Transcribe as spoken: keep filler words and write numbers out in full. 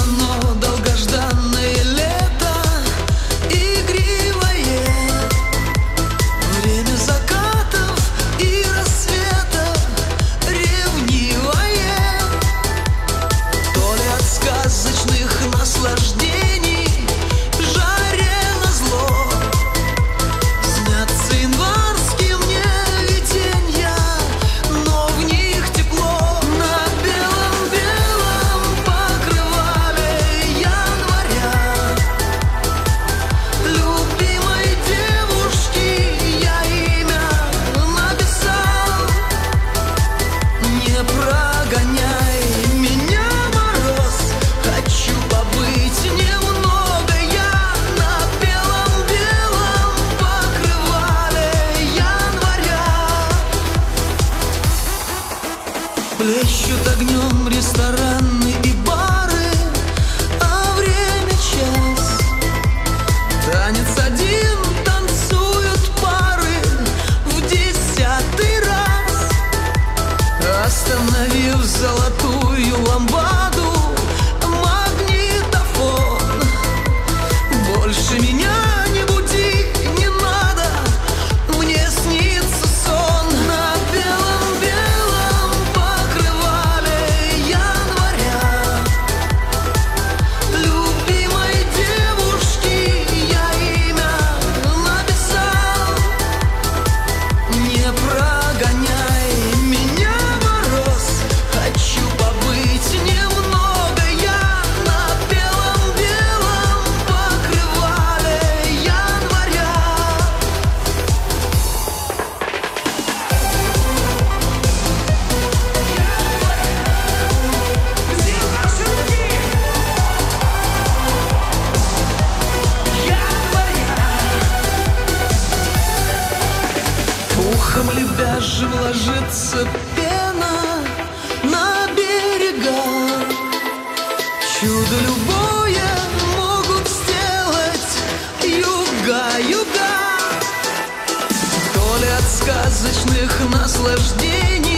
оно долгожданное лето, игривое, время закатов и рассветов, ревнивое, то ли от сказочных наслаждений жаре назло снятся январские мне виденья, но в них тепло. На белом-белом покрывале января любимой девушки я имя написал. Не прогоняй меня, мороз, хочу побыть немного я на белом-белом покрывале января. Плещут огнем рестораны и бары, а время час. Танец один танцуют пары в десятый раз. Остановив золотую ламбаду, магнитофон, больше меня не буди, не надо, мне снится сон. На белом-белом покрывале января любимой девушки я имя написал. Не прогоняй меня, мороз, хочу побыть немного я на белом-белом покрывале января. Ухом лебяжьим ложится пена на берега. Чудо любое могут сделать юга, юга. То ли от сказочных наслаждений